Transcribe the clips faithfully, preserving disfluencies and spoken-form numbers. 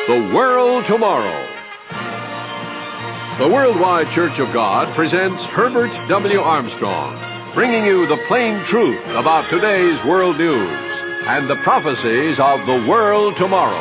The World Tomorrow. The Worldwide Church of God presents Herbert W. Armstrong, bringing you the plain truth about today's world news and the prophecies of the world tomorrow.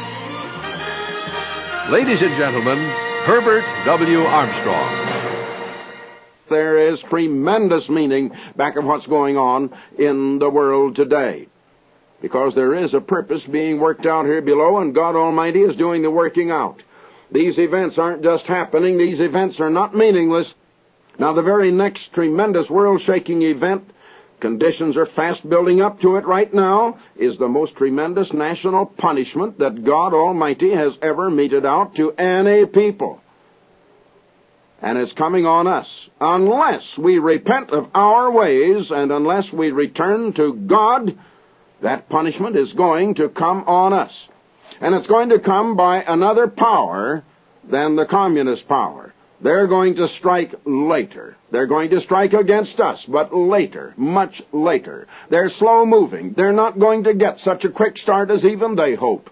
Ladies and gentlemen, Herbert W. Armstrong. There is tremendous meaning back of what's going on in the world today, because there is a purpose being worked out here below, and God Almighty is doing the working out. These events aren't just happening. These events are not meaningless. Now, the very next tremendous world-shaking event, conditions are fast building up to it right now, is the most tremendous national punishment that God Almighty has ever meted out to any people. And it's coming on us. Unless we repent of our ways and unless we return to God, that punishment is going to come on us. And it's going to come by another power than the communist power. They're going to strike later. They're going to strike against us, but later, much later. They're slow-moving. They're not going to get such a quick start as even they hope.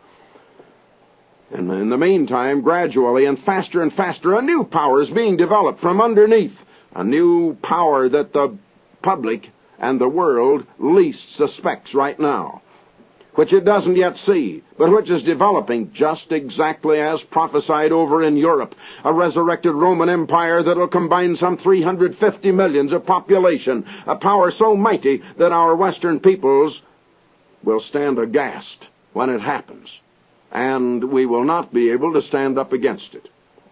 And in the meantime, gradually and faster and faster, a new power is being developed from underneath. A new power that the public and the world least suspects right now, which it doesn't yet see, but which is developing just exactly as prophesied over in Europe. A resurrected Roman Empire that will combine some three hundred fifty millions of population, a power so mighty that our Western peoples will stand aghast when it happens, and we will not be able to stand up against it.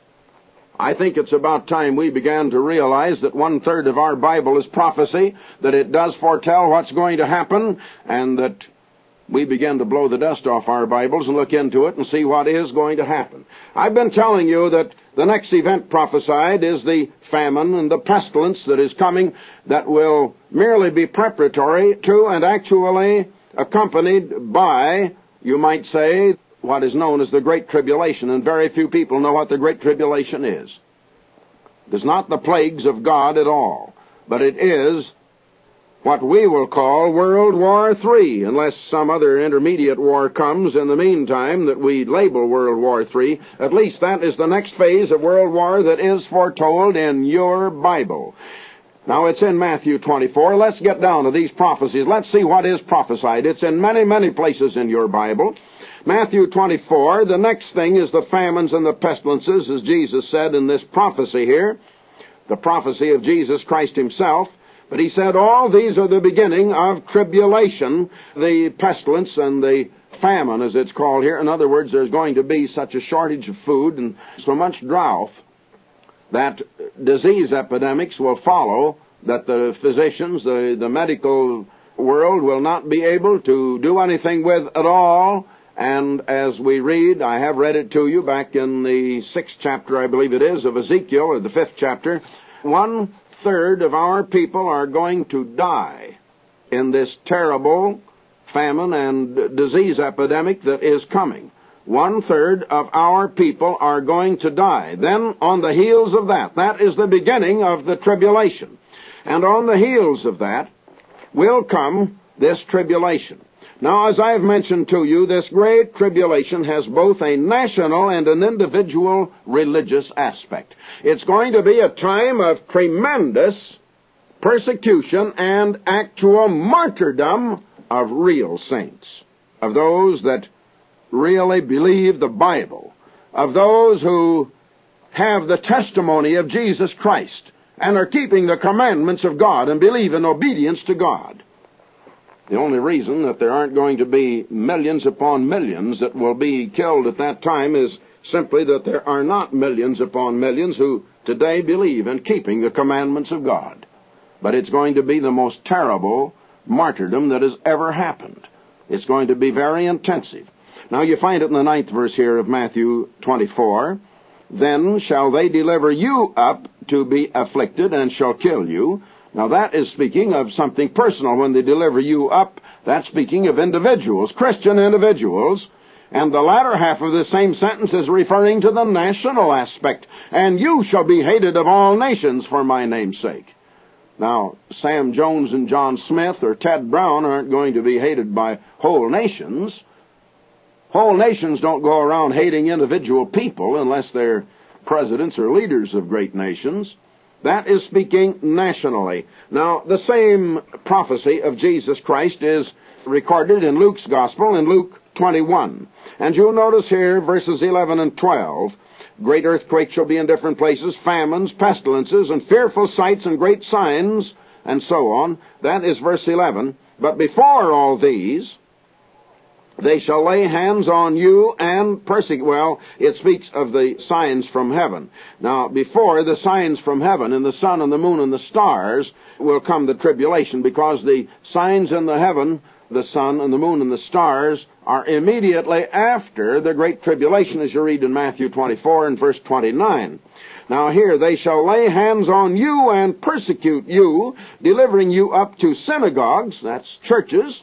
I think it's about time we began to realize that one-third of our Bible is prophecy, that it does foretell what's going to happen, and that we begin to blow the dust off our Bibles and look into it and see what is going to happen. I've been telling you that the next event prophesied is the famine and the pestilence that is coming, that will merely be preparatory to and actually accompanied by, you might say, what is known as the Great Tribulation, and very few people know what the Great Tribulation is. It is not the plagues of God at all, but it is what we will call World War Three, unless some other intermediate war comes in the meantime that we label World War Three. At least that is the next phase of World War that is foretold in your Bible. Now, it's in Matthew twenty-four. Let's get down to these prophecies. Let's see what is prophesied. It's in many, many places in your Bible. Matthew twenty-four, the next thing is the famines and the pestilences, as Jesus said in this prophecy here, the prophecy of Jesus Christ himself. But he said all these are the beginning of tribulation, the pestilence and the famine, as it's called here. In other words, there's going to be such a shortage of food and so much drought that disease epidemics will follow, that the physicians, the, the medical world will not be able to do anything with at all. And as we read, I have read it to you back in the sixth chapter, I believe it is, of Ezekiel, or the fifth chapter, one third of our people are going to die in this terrible famine and disease epidemic that is coming. One third of our people are going to die. Then on the heels of that, that is the beginning of the tribulation. And on the heels of that will come this tribulation. Now, as I have mentioned to you, this great tribulation has both a national and an individual religious aspect. It's going to be a time of tremendous persecution and actual martyrdom of real saints, of those that really believe the Bible, of those who have the testimony of Jesus Christ and are keeping the commandments of God and believe in obedience to God. The only reason that there aren't going to be millions upon millions that will be killed at that time is simply that there are not millions upon millions who today believe in keeping the commandments of God. But it's going to be the most terrible martyrdom that has ever happened. It's going to be very intensive. Now you find it in the ninth verse here of Matthew twenty-four. Then shall they deliver you up to be afflicted and shall kill you. Now that is speaking of something personal. When they deliver you up, that's speaking of individuals, Christian individuals. And the latter half of the same sentence is referring to the national aspect. And you shall be hated of all nations for my name's sake. Now, Sam Jones and John Smith or Ted Brown aren't going to be hated by whole nations. Whole nations don't go around hating individual people unless they're presidents or leaders of great nations. That is speaking nationally. Now, the same prophecy of Jesus Christ is recorded in Luke's Gospel in Luke twenty-one. And you'll notice here, verses eleven and twelve, great earthquakes shall be in different places, famines, pestilences, and fearful sights and great signs, and so on. That is verse eleven. But before all these, they shall lay hands on you and persecute. Well, it speaks of the signs from heaven. Now, before the signs from heaven and the sun and the moon and the stars will come the tribulation, because the signs in the heaven, the sun and the moon and the stars, are immediately after the great tribulation, as you read in Matthew twenty-four and verse twenty-nine. Now here, they shall lay hands on you and persecute you, delivering you up to synagogues, that's churches,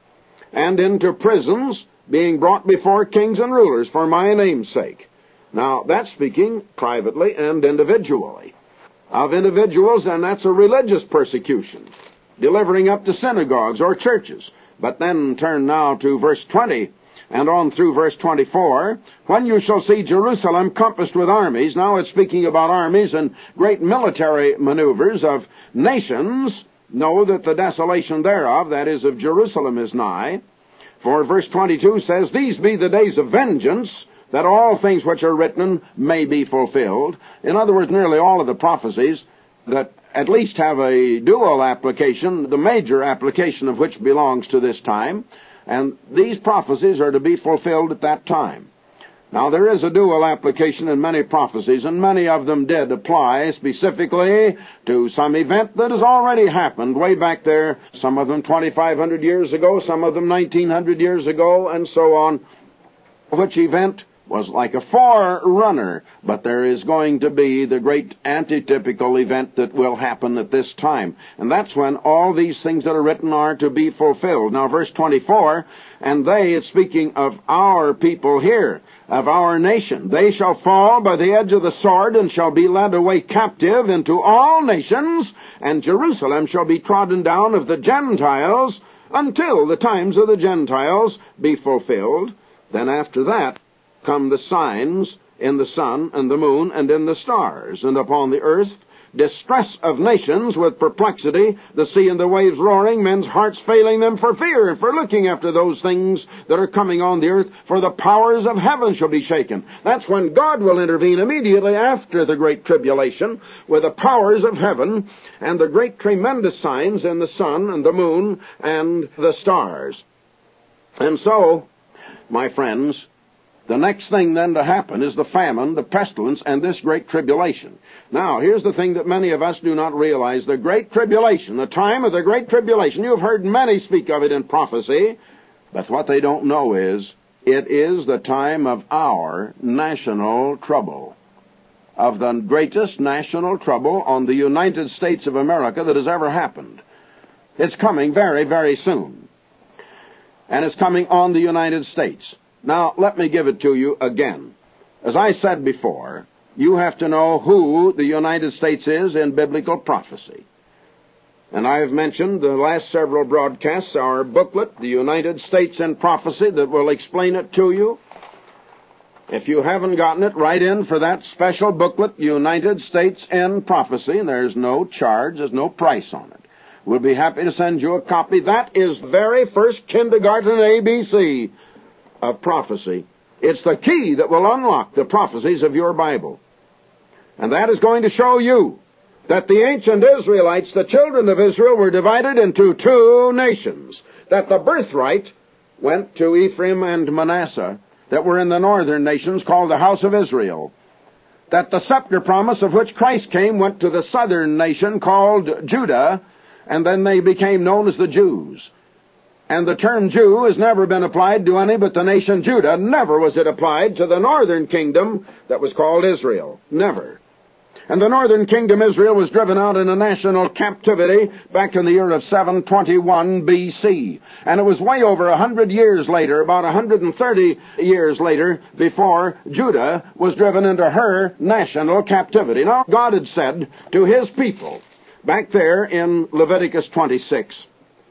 and into prisons, being brought before kings and rulers for my name's sake. Now, that's speaking privately and individually. Of individuals, and that's a religious persecution, delivering up to synagogues or churches. But then turn now to verse twenty, and on through verse twenty-four. When you shall see Jerusalem compassed with armies, now it's speaking about armies and great military maneuvers of nations. Know that the desolation thereof, that is of Jerusalem, is nigh. For verse twenty-two says, These be the days of vengeance, that all things which are written may be fulfilled. In other words, nearly all of the prophecies that at least have a dual application, the major application of which belongs to this time, and these prophecies are to be fulfilled at that time. Now, there is a dual application in many prophecies, and many of them did apply specifically to some event that has already happened way back there, some of them twenty-five hundred years ago, some of them nineteen hundred years ago, and so on, which event was like a forerunner, but there is going to be the great antitypical event that will happen at this time. And that's when all these things that are written are to be fulfilled. Now, verse twenty-four, and they, it's speaking of our people here, of our nation. They shall fall by the edge of the sword, and shall be led away captive into all nations, and Jerusalem shall be trodden down of the Gentiles, until the times of the Gentiles be fulfilled. Then after that come the signs in the sun and the moon and in the stars, and upon the earth distress of nations with perplexity, the sea and the waves roaring, men's hearts failing them for fear, and for looking after those things that are coming on the earth, for the powers of heaven shall be shaken. That's when God will intervene immediately after the great tribulation, with the powers of heaven and the great tremendous signs in the sun and the moon and the stars. And so, my friends, the next thing then to happen is the famine, the pestilence, and this great tribulation. Now, here's the thing that many of us do not realize. The great tribulation, the time of the great tribulation, you have heard many speak of it in prophecy, but what they don't know is, it is the time of our national trouble, of the greatest national trouble on the United States of America that has ever happened. It's coming very, very soon. And it's coming on the United States. Now, let me give it to you again. As I said before, you have to know who the United States is in biblical prophecy. And I have mentioned the last several broadcasts our booklet, The United States in Prophecy, that will explain it to you. If you haven't gotten it, write in for that special booklet, United States in Prophecy, and there's no charge, there's no price on it. We'll be happy to send you a copy. That is the very first kindergarten A B C of prophecy. It's the key that will unlock the prophecies of your Bible. And that is going to show you that the ancient Israelites, the children of Israel, were divided into two nations. That the birthright went to Ephraim and Manasseh, that were in the northern nations called the house of Israel. That the scepter promise of which Christ came went to the southern nation called Judah, and then they became known as the Jews. And the term Jew has never been applied to any but the nation Judah. Never was it applied to the northern kingdom that was called Israel. Never. And the northern kingdom, Israel, was driven out in a national captivity back in the year of seven twenty-one B C. And it was way over a hundred years later, about one hundred thirty years later, before Judah was driven into her national captivity. Now, God had said to His people, back there in Leviticus twenty-six,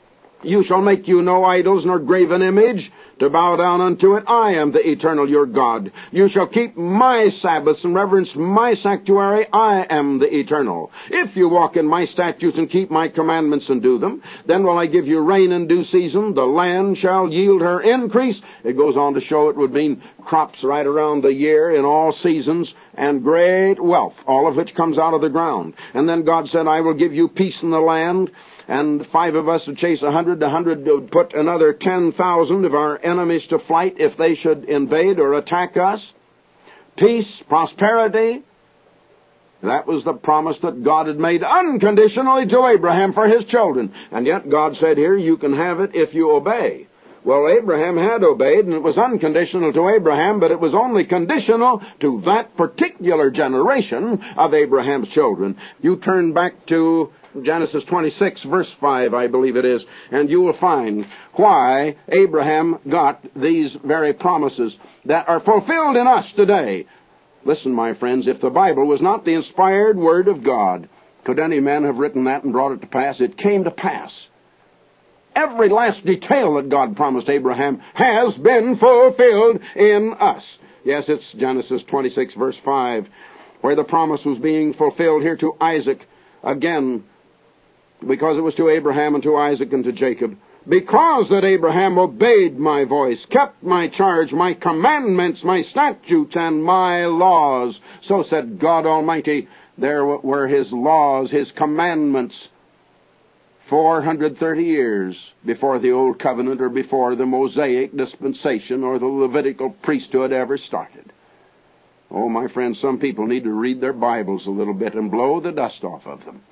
You shall make you no idols nor graven image, to bow down unto it. I am the eternal your God. You shall keep my Sabbaths and reverence my sanctuary. I am the eternal. If you walk in my statutes and keep my commandments and do them, then will I give you rain in due season. The land shall yield her increase. It goes on to show it would mean crops right around the year in all seasons, and great wealth, all of which comes out of the ground. And then God said, I will give you peace in the land. And five of us would chase a hundred, a hundred would put another ten thousand of our enemies to flight if they should invade or attack us. Peace, prosperity. That was the promise that God had made unconditionally to Abraham for his children. And yet God said here, you can have it if you obey. Well, Abraham had obeyed, and it was unconditional to Abraham, but it was only conditional to that particular generation of Abraham's children. You turn back to Genesis twenty-six, verse five, I believe it is, and you will find why Abraham got these very promises that are fulfilled in us today. Listen, my friends, if the Bible was not the inspired Word of God, could any man have written that and brought it to pass? It came to pass. Every last detail that God promised Abraham has been fulfilled in us. Yes, it's Genesis twenty-six, verse five, where the promise was being fulfilled here to Isaac again, because it was to Abraham and to Isaac and to Jacob. Because that Abraham obeyed my voice, kept my charge, my commandments, my statutes, and my laws. So said God Almighty, there were his laws, his commandments, four hundred thirty years before the Old Covenant or before the Mosaic dispensation or the Levitical priesthood ever started. Oh, my friends, some people need to read their Bibles a little bit and blow the dust off of them.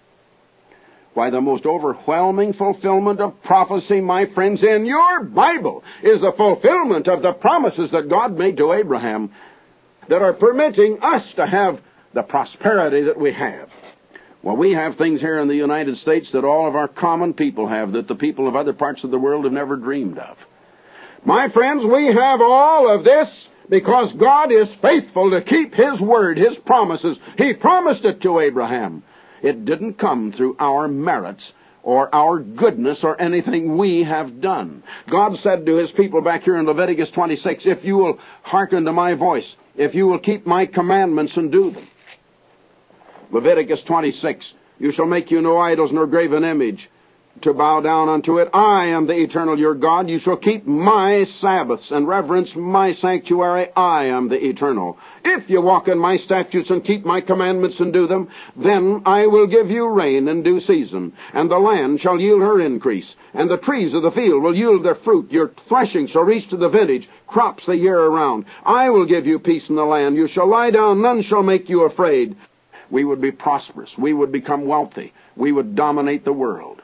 Why, the most overwhelming fulfillment of prophecy, my friends, in your Bible is the fulfillment of the promises that God made to Abraham that are permitting us to have the prosperity that we have. Well, we have things here in the United States that all of our common people have, that the people of other parts of the world have never dreamed of. My friends, we have all of this because God is faithful to keep His word, His promises. He promised it to Abraham. It didn't come through our merits or our goodness or anything we have done. God said to His people back here in Leviticus twenty-six, if you will hearken to my voice, if you will keep my commandments and do them. Leviticus twenty-six, you shall make you no idols nor graven image, to bow down unto it. I am the eternal your God. You shall keep my Sabbaths and reverence my sanctuary. I am the eternal. If you walk in my statutes and keep my commandments and do them, then I will give you rain in due season, and the land shall yield her increase, and the trees of the field will yield their fruit. Your threshing shall reach to the vintage, crops the year around. I will give you peace in the land. You shall lie down, none shall make you afraid. We would be prosperous. We would become wealthy. We would dominate the world.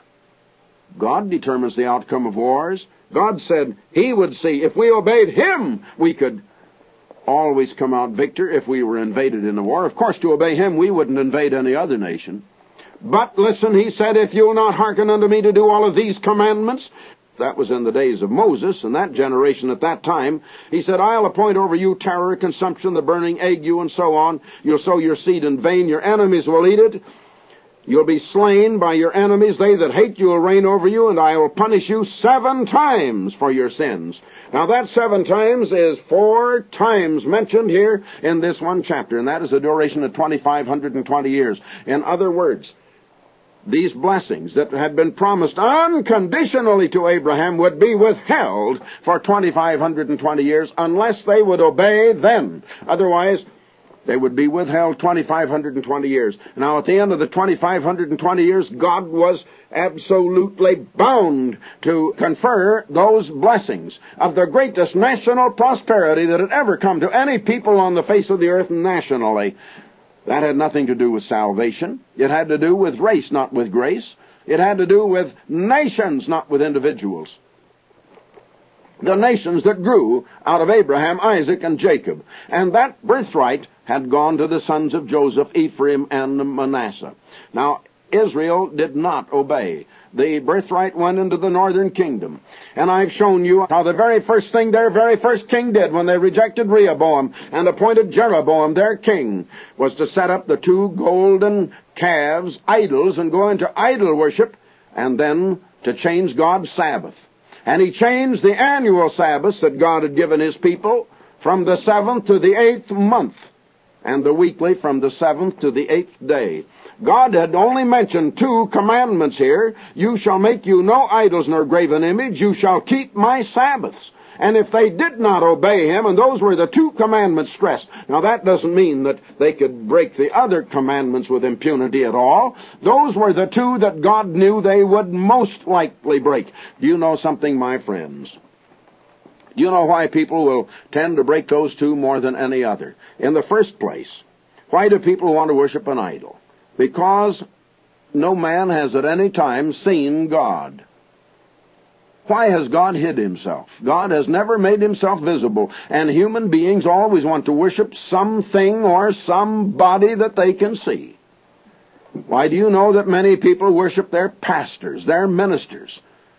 God determines the outcome of wars. God said He would see. If we obeyed Him, we could always come out victor if we were invaded in a war. Of course, to obey Him, we wouldn't invade any other nation. But listen, He said, if you will not hearken unto me to do all of these commandments, that was in the days of Moses and that generation at that time. He said, I'll appoint over you terror, consumption, the burning ague, and so on. You'll sow your seed in vain. Your enemies will eat it. You'll be slain by your enemies. They that hate you will reign over you, and I will punish you seven times for your sins. Now that seven times is four times mentioned here in this one chapter, and that is a duration of two thousand five hundred twenty years. In other words, these blessings that had been promised unconditionally to Abraham would be withheld for two thousand five hundred twenty years unless they would obey then. Otherwise, they would be withheld two thousand five hundred twenty years. Now, at the end of the two thousand five hundred twenty years, God was absolutely bound to confer those blessings of the greatest national prosperity that had ever come to any people on the face of the earth nationally. That had nothing to do with salvation. It had to do with race, not with grace. It had to do with nations, not with individuals. The nations that grew out of Abraham, Isaac, and Jacob. And that birthright had gone to the sons of Joseph, Ephraim, and Manasseh. Now, Israel did not obey. The birthright went into the northern kingdom. And I've shown you how the very first thing their very first king did when they rejected Rehoboam and appointed Jeroboam their king was to set up the two golden calves, idols, and go into idol worship, and then to change God's Sabbath. And he changed the annual Sabbaths that God had given his people from the seventh to the eighth month, and the weekly from the seventh to the eighth day. God had only mentioned two commandments here. You shall make you no idols nor graven image. You shall keep my Sabbaths. And if they did not obey him, and those were the two commandments stressed. Now that doesn't mean that they could break the other commandments with impunity at all. Those were the two that God knew they would most likely break. Do you know something, my friends? Do you know why people will tend to break those two more than any other? In the first place, why do people want to worship an idol? Because no man has at any time seen God. Why has God hid himself? God has never made himself visible, and human beings always want to worship something or somebody that they can see. Why do you know that many people worship their pastors, their ministers?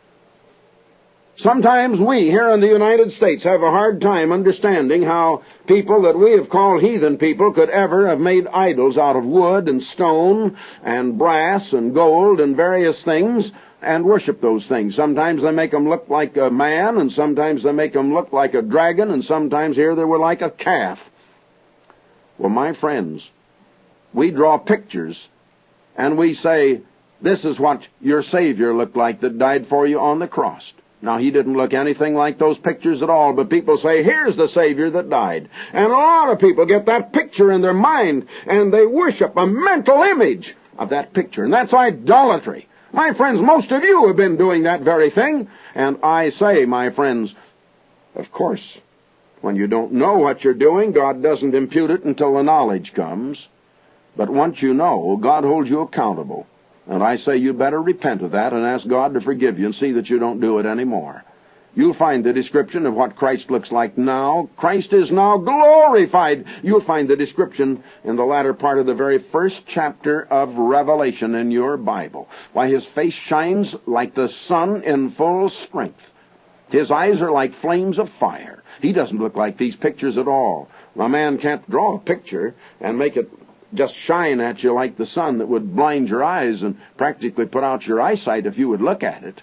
Sometimes we here in the United States have a hard time understanding how people that we have called heathen people could ever have made idols out of wood and stone and brass and gold and various things and worship those things. Sometimes they make them look like a man, and sometimes they make them look like a dragon, and sometimes here they were like a calf. Well, my friends, we draw pictures and we say, this is what your Savior looked like that died for you on the cross. Now, he didn't look anything like those pictures at all, but people say, here's the Savior that died. And a lot of people get that picture in their mind, and they worship a mental image of that picture, and that's idolatry. My friends, most of you have been doing that very thing, and I say, my friends, of course, when you don't know what you're doing, God doesn't impute it until the knowledge comes. But once you know, God holds you accountable. And I say you better repent of that and ask God to forgive you and see that you don't do it anymore. You'll find the description of what Christ looks like now. Christ is now glorified. You'll find the description in the latter part of the very first chapter of Revelation in your Bible. Why, his face shines like the sun in full strength. His eyes are like flames of fire. He doesn't look like these pictures at all. A man can't draw a picture and make it just shine at you like the sun that would blind your eyes and practically put out your eyesight if you would look at it.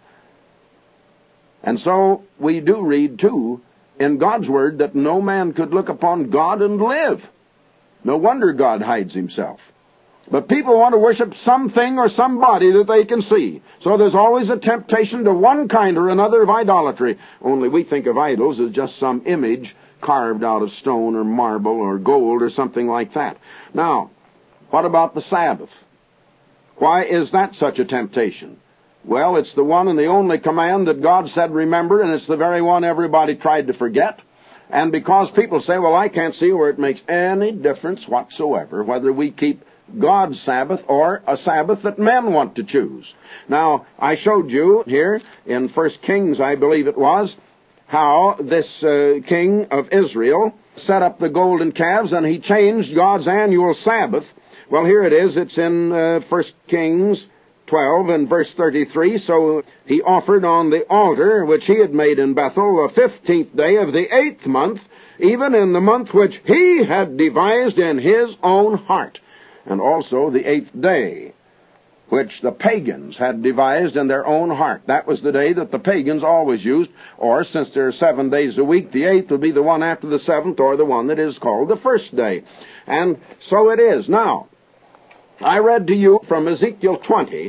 And so we do read, too, in God's Word that no man could look upon God and live. No wonder God hides himself. But people want to worship something or somebody that they can see. So there's always a temptation to one kind or another of idolatry. Only we think of idols as just some image carved out of stone or marble or gold or something like that. Now, what about the Sabbath? Why is that such a temptation? Well, it's the one and the only command that God said remember, and it's the very one everybody tried to forget. And because people say, well, I can't see where it makes any difference whatsoever whether we keep God's Sabbath or a Sabbath that men want to choose. Now, I showed you here in First Kings, I believe it was, how this uh, king of Israel set up the golden calves and he changed God's annual Sabbath. Well, here it is. It's in uh, First Kings twelve and verse thirty-three. So he offered on the altar which he had made in Bethel the fifteenth day of the eighth month, even in the month which he had devised in his own heart, and also the eighth day, which the pagans had devised in their own heart. That was the day that the pagans always used, or since there are seven days a week, the eighth will be the one after the seventh, or the one that is called the first day. And so it is. Now, I read to you from Ezekiel twenty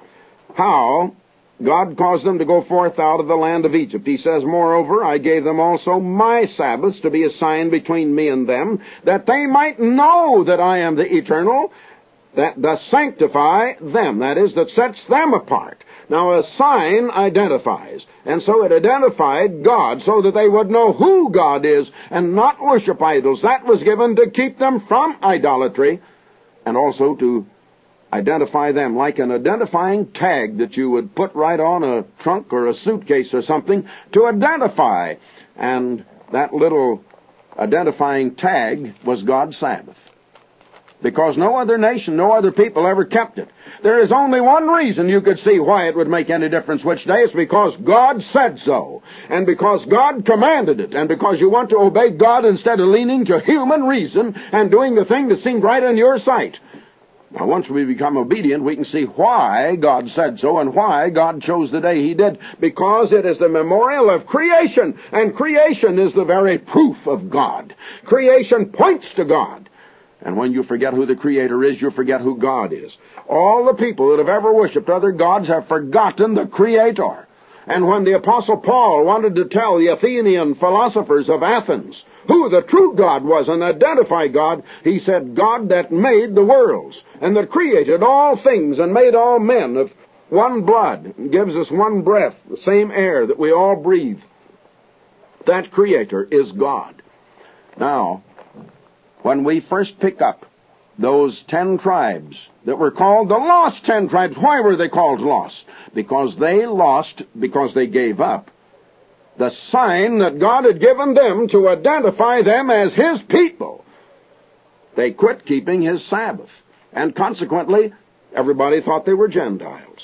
how God caused them to go forth out of the land of Egypt. He says, moreover, I gave them also my Sabbaths to be a sign between me and them, that they might know that I am the Eternal, that does sanctify them, that is, that sets them apart. Now, a sign identifies, and so it identified God so that they would know who God is and not worship idols. That was given to keep them from idolatry and also to identify them, like an identifying tag that you would put right on a trunk or a suitcase or something to identify. And that little identifying tag was God's Sabbath. Because no other nation, no other people ever kept it. There is only one reason you could see why it would make any difference which day. It's because God said so. And because God commanded it. And because you want to obey God instead of leaning to human reason and doing the thing that seemed right in your sight. Now, once we become obedient, we can see why God said so and why God chose the day He did. Because it is the memorial of creation, and creation is the very proof of God. Creation points to God. And when you forget who the Creator is, you forget who God is. All the people that have ever worshipped other gods have forgotten the Creator. And when the Apostle Paul wanted to tell the Athenian philosophers of Athens who the true God was and identify God, he said, God that made the worlds and that created all things and made all men of one blood and gives us one breath, the same air that we all breathe. That Creator is God. Now, when we first pick up those ten tribes that were called the lost ten tribes, why were they called lost? Because they lost, because they gave up the sign that God had given them to identify them as His people. They quit keeping His Sabbath, and consequently, everybody thought they were Gentiles.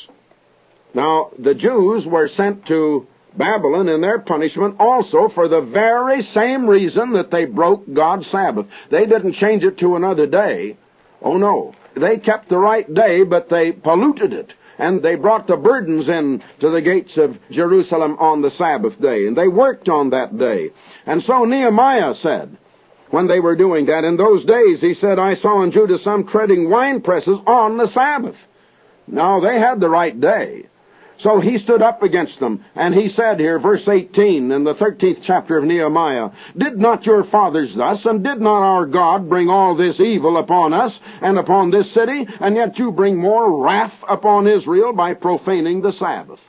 Now, the Jews were sent to Babylon in their punishment also for the very same reason that they broke God's Sabbath. They didn't change it to another day. Oh, no. They kept the right day, but they polluted it. And they brought the burdens in to the gates of Jerusalem on the Sabbath day. And they worked on that day. And so Nehemiah said, when they were doing that, in those days, he said, I saw in Judah some treading wine presses on the Sabbath. Now, they had the right day. So he stood up against them, and he said here, verse eighteen, in the thirteenth chapter of Nehemiah, Did not your fathers thus, and did not our God bring all this evil upon us and upon this city, and yet you bring more wrath upon Israel by profaning the Sabbath?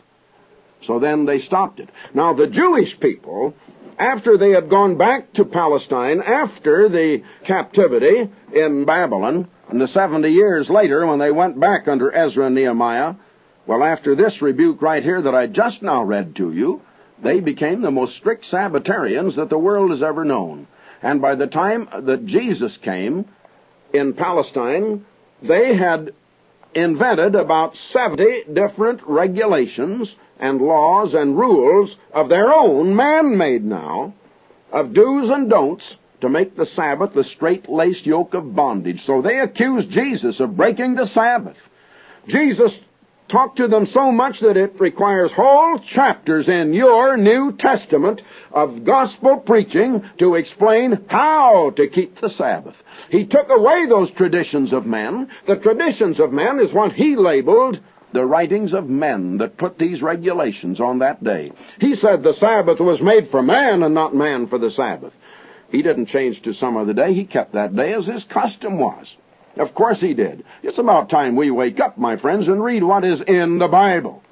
So then they stopped it. Now the Jewish people, after they had gone back to Palestine, after the captivity in Babylon, and the seventy years later when they went back under Ezra and Nehemiah, well, after this rebuke right here that I just now read to you, they became the most strict Sabbatarians that the world has ever known. And by the time that Jesus came in Palestine, they had invented about seventy different regulations and laws and rules of their own, man-made now, of do's and don'ts to make the Sabbath the straight-laced yoke of bondage. So they accused Jesus of breaking the Sabbath. Jesus talk to them so much that it requires whole chapters in your New Testament of gospel preaching to explain how to keep the Sabbath. He took away those traditions of men. The traditions of men is what he labeled the writings of men that put these regulations on that day. He said the Sabbath was made for man and not man for the Sabbath. He didn't change to some other day. He kept that day as his custom was. Of course he did. It's about time we wake up, my friends, and read what is in the Bible.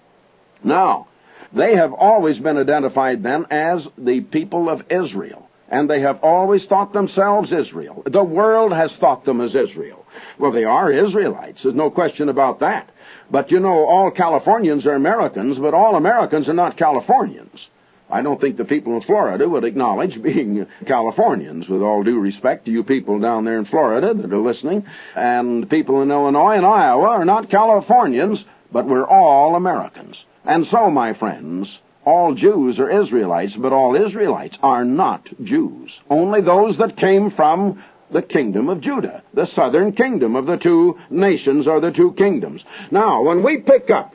Now, they have always been identified then as the people of Israel, and they have always thought themselves Israel. The world has thought them as Israel. Well, they are Israelites. There's no question about that. But you know, all Californians are Americans, but all Americans are not Californians. I don't think the people in Florida would acknowledge being Californians, with all due respect to you people down there in Florida that are listening. And people in Illinois and Iowa are not Californians, but we're all Americans. And so, my friends, all Jews are Israelites, but all Israelites are not Jews. Only those that came from the kingdom of Judah, the southern kingdom of the two nations or the two kingdoms. Now, when we pick up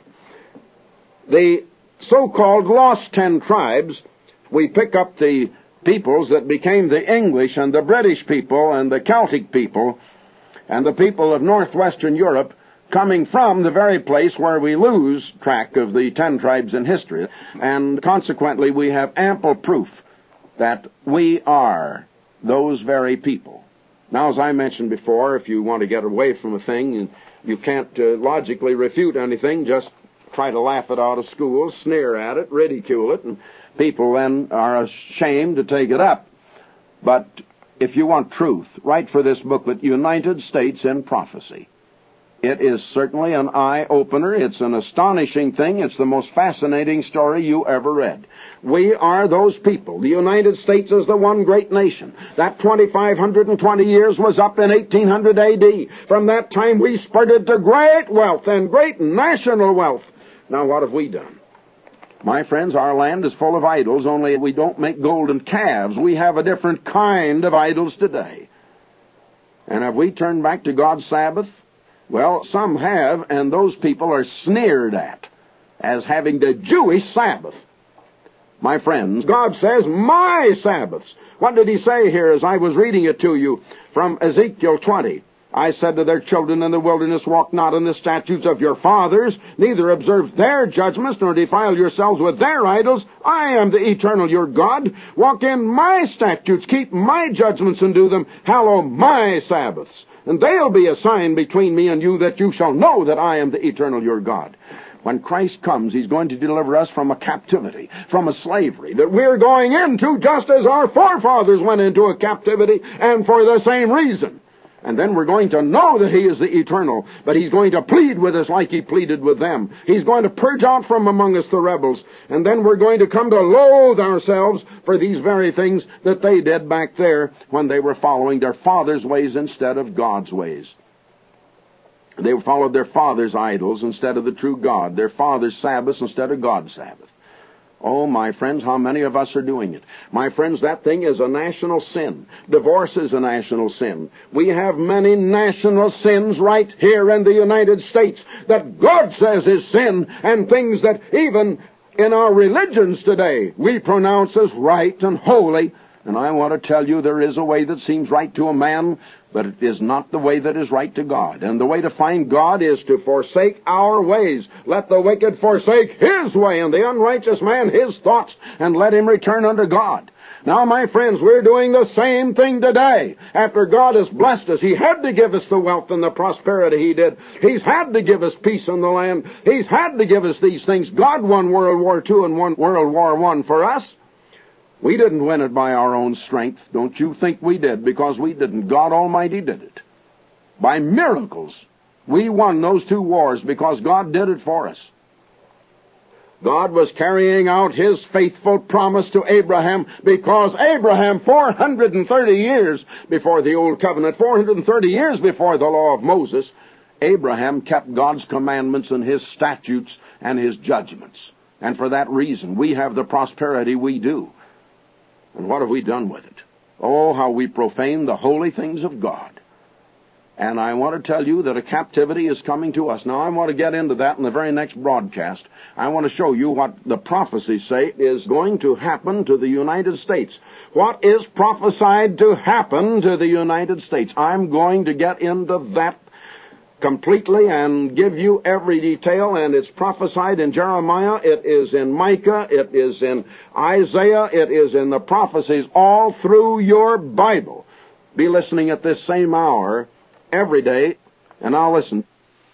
the so-called lost ten tribes, we pick up the peoples that became the English and the British people and the Celtic people and the people of northwestern Europe, coming from the very place where we lose track of the ten tribes in history. And consequently, we have ample proof that we are those very people. Now, as I mentioned before, if you want to get away from a thing and you can't uh, logically refute anything, just try to laugh it out of school, sneer at it, ridicule it, and people then are ashamed to take it up. But if you want truth, write for this booklet, United States in Prophecy. It is certainly an eye-opener. It's an astonishing thing. It's the most fascinating story you ever read. We are those people. The United States is the one great nation. That two thousand five hundred twenty years was up in eighteen hundred A D. From that time we spurted to great wealth and great national wealth. Now what have we done? My friends, our land is full of idols, only we don't make golden calves. We have a different kind of idols today. And have we turned back to God's Sabbath? Well, some have, and those people are sneered at as having the Jewish Sabbath. My friends, God says, my Sabbaths. What did he say here as I was reading it to you from Ezekiel twenty? I said to their children in the wilderness, walk not in the statutes of your fathers, neither observe their judgments, nor defile yourselves with their idols. I am the eternal your God. Walk in my statutes, keep my judgments, and do them. Hallow my Sabbaths. And they'll be a sign between me and you, that you shall know that I am the eternal your God. When Christ comes, he's going to deliver us from a captivity, from a slavery that we're going into, just as our forefathers went into a captivity, and for the same reason. And then we're going to know that he is the eternal, but he's going to plead with us like he pleaded with them. He's going to purge out from among us the rebels, and then we're going to come to loathe ourselves for these very things that they did back there when they were following their father's ways instead of God's ways. They followed their father's idols instead of the true God, their father's Sabbaths instead of God's Sabbath. Oh, my friends, how many of us are doing it? My friends, that thing is a national sin. Divorce is a national sin. We have many national sins right here in the United States that God says is sin, and things that even in our religions today we pronounce as right and holy. And I want to tell you, there is a way that seems right to a man, but it is not the way that is right to God. And the way to find God is to forsake our ways. Let the wicked forsake his way, and the unrighteous man his thoughts, and let him return unto God. Now, my friends, we're doing the same thing today. After God has blessed us, he had to give us the wealth and the prosperity he did. He's had to give us peace in the land. He's had to give us these things. God won World War Two and won World War One for us. We didn't win it by our own strength. Don't you think we did, because we didn't. God Almighty did it. By miracles, we won those two wars because God did it for us. God was carrying out his faithful promise to Abraham, because Abraham, four hundred thirty years before the Old Covenant, four hundred thirty years before the law of Moses, Abraham kept God's commandments and his statutes and his judgments. And for that reason, we have the prosperity we do. And what have we done with it? Oh, how we profane the holy things of God. And I want to tell you that a captivity is coming to us. Now, I want to get into that in the very next broadcast. I want to show you what the prophecies say is going to happen to the United States. What is prophesied to happen to the United States? I'm going to get into that completely and give you every detail, and it's prophesied in Jeremiah, it is in Micah, it is in Isaiah, it is in the prophecies all through your Bible. Be listening at this same hour every day, and I'll listen.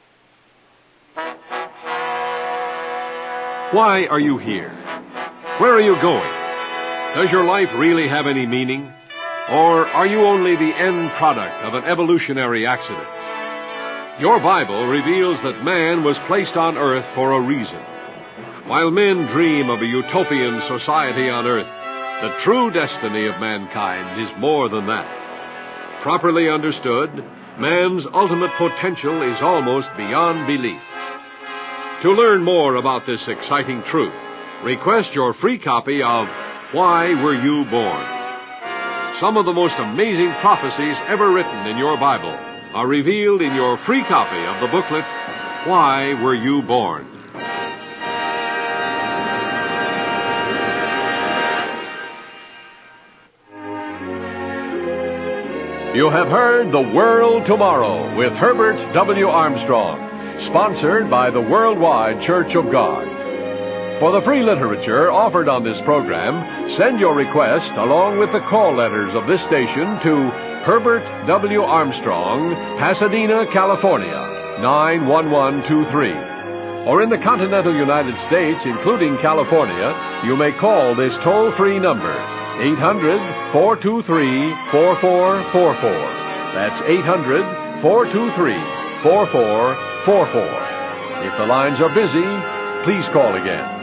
Why are you here? Where are you going? Does your life really have any meaning? Or are you only the end product of an evolutionary accident? Your Bible reveals that man was placed on earth for a reason. While men dream of a utopian society on earth, the true destiny of mankind is more than that. Properly understood, man's ultimate potential is almost beyond belief. To learn more about this exciting truth, request your free copy of Why Were You Born? Some of the most amazing prophecies ever written in your Bible are revealed in your free copy of the booklet, Why Were You Born? You have heard The World Tomorrow with Herbert W. Armstrong, sponsored by the Worldwide Church of God. For the free literature offered on this program, send your request along with the call letters of this station to Herbert W. Armstrong, Pasadena, California, nine one one two three. Or in the continental United States, including California, you may call this toll-free number, eight hundred, four two three, four four four four. That's eight hundred, four two three, four four four four. If the lines are busy, please call again.